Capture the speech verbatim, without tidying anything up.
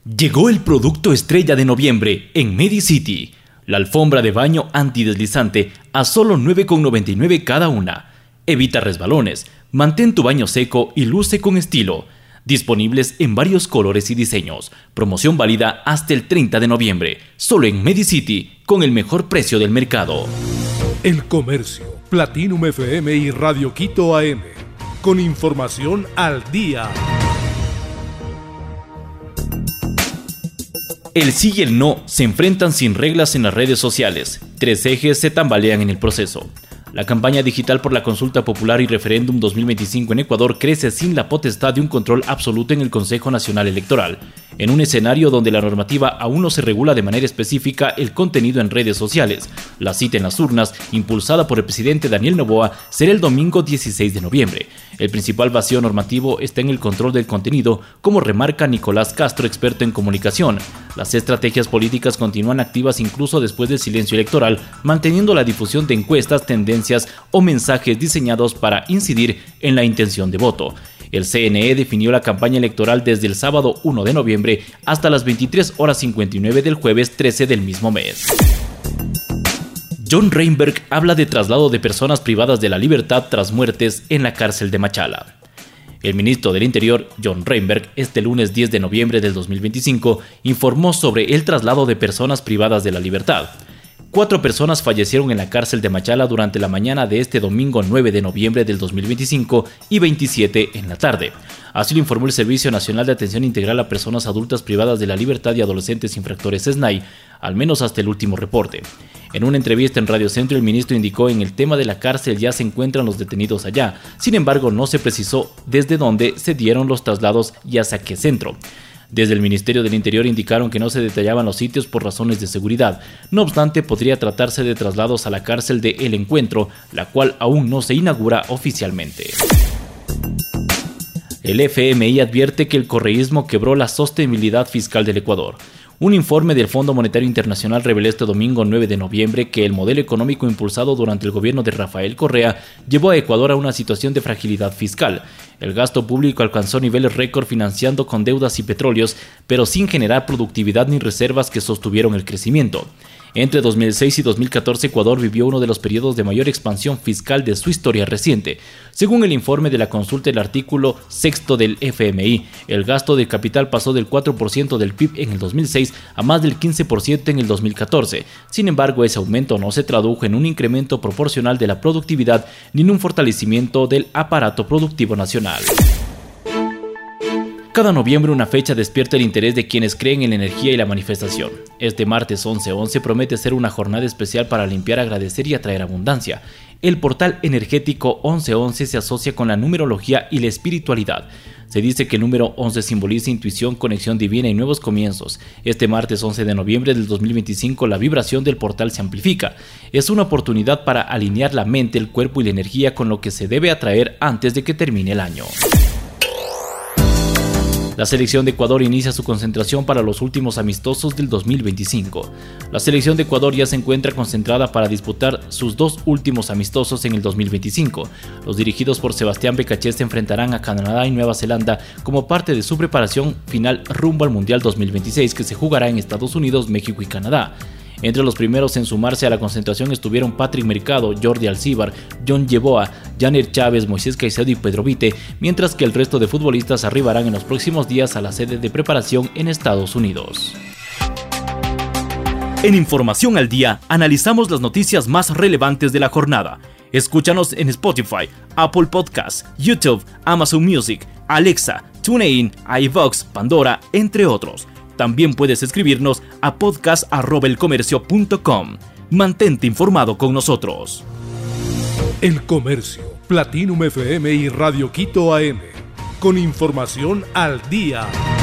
Llegó el producto estrella de noviembre en Medicity, la alfombra de baño antideslizante a solo nueve con noventa y nueve cada una. Evita resbalones, mantén tu baño seco y luce con estilo. Disponibles en varios colores y diseños. Promoción válida hasta el treinta de noviembre, solo en Medicity, con el mejor precio del mercado. El Comercio, Platinum F M y Radio Quito A M, con información al día. El sí y el no se enfrentan sin reglas en las redes sociales. Tres ejes se tambalean en el proceso. La campaña digital por la consulta popular y referéndum dos mil veinticinco en Ecuador crece sin la potestad de un control absoluto en el Consejo Nacional Electoral, en un escenario donde la normativa aún no se regula de manera específica el contenido en redes sociales. La cita en las urnas, impulsada por el presidente Daniel Noboa, será el domingo dieciséis de noviembre. El principal vacío normativo está en el control del contenido, como remarca Nicolás Castro, experto en comunicación. Las estrategias políticas continúan activas incluso después del silencio electoral, manteniendo la difusión de encuestas, tendencias o mensajes diseñados para incidir en la intención de voto. El C N E definió la campaña electoral desde el sábado uno de noviembre hasta las veintitrés horas cincuenta y nueve del jueves trece del mismo mes. John Reinberg habla de traslado de personas privadas de la libertad tras muertes en la cárcel de Machala. El ministro del Interior, John Reinberg, este lunes diez de noviembre del dos mil veinticinco, informó sobre el traslado de personas privadas de la libertad. Cuatro personas fallecieron en la cárcel de Machala durante la mañana de este domingo nueve de noviembre del dos mil veinticinco y veintisiete en la tarde. Así lo informó el Servicio Nacional de Atención Integral a Personas Adultas Privadas de la Libertad y Adolescentes Infractores S N A I, al menos hasta el último reporte. En una entrevista en Radio Centro, el ministro indicó en el tema de la cárcel ya se encuentran los detenidos allá. Sin embargo, no se precisó desde dónde se dieron los traslados y hacia qué centro. Desde el Ministerio del Interior indicaron que no se detallaban los sitios por razones de seguridad. No obstante, podría tratarse de traslados a la cárcel de El Encuentro, la cual aún no se inaugura oficialmente. El F M I advierte que el correísmo quebró la sostenibilidad fiscal del Ecuador. Un informe del Fondo Monetario Internacional reveló este domingo nueve de noviembre que el modelo económico impulsado durante el gobierno de Rafael Correa llevó a Ecuador a una situación de fragilidad fiscal. El gasto público alcanzó niveles récord financiando con deudas y petróleos, pero sin generar productividad ni reservas que sostuvieron el crecimiento. Entre dos mil seis y dos mil catorce, Ecuador vivió uno de los periodos de mayor expansión fiscal de su historia reciente. Según el informe de la consulta del artículo sexto del F M I, el gasto de capital pasó del cuatro por ciento del P I B en el dos mil seis a más del quince por ciento en el dos mil catorce. Sin embargo, ese aumento no se tradujo en un incremento proporcional de la productividad ni en un fortalecimiento del aparato productivo nacional. Cada noviembre una fecha despierta el interés de quienes creen en la energía y la manifestación. Este martes once once promete ser una jornada especial para limpiar, agradecer y atraer abundancia. El portal energético once once se asocia con la numerología y la espiritualidad. Se dice que el número once simboliza intuición, conexión divina y nuevos comienzos. Este martes once de noviembre del dos mil veinticinco la vibración del portal se amplifica. Es una oportunidad para alinear la mente, el cuerpo y la energía con lo que se debe atraer antes de que termine el año. La selección de Ecuador inicia su concentración para los últimos amistosos del dos mil veinticinco. La selección de Ecuador ya se encuentra concentrada para disputar sus dos últimos amistosos en el dos mil veinticinco. Los dirigidos por Sebastián Becachés se enfrentarán a Canadá y Nueva Zelanda como parte de su preparación final rumbo al Mundial dos mil veintiséis, que se jugará en Estados Unidos, México y Canadá. Entre los primeros en sumarse a la concentración estuvieron Patrick Mercado, Jordi Alcíbar, John Yeboah, Janer Chávez, Moisés Caicedo y Pedro Vite, mientras que el resto de futbolistas arribarán en los próximos días a la sede de preparación en Estados Unidos. En Información al Día, analizamos las noticias más relevantes de la jornada. Escúchanos en Spotify, Apple Podcasts, YouTube, Amazon Music, Alexa, TuneIn, iVoox, Pandora, entre otros. También puedes escribirnos a podcast arroba elcomercio punto com. Mantente informado con nosotros. El Comercio, Platinum F M y Radio Quito A M, con información al día.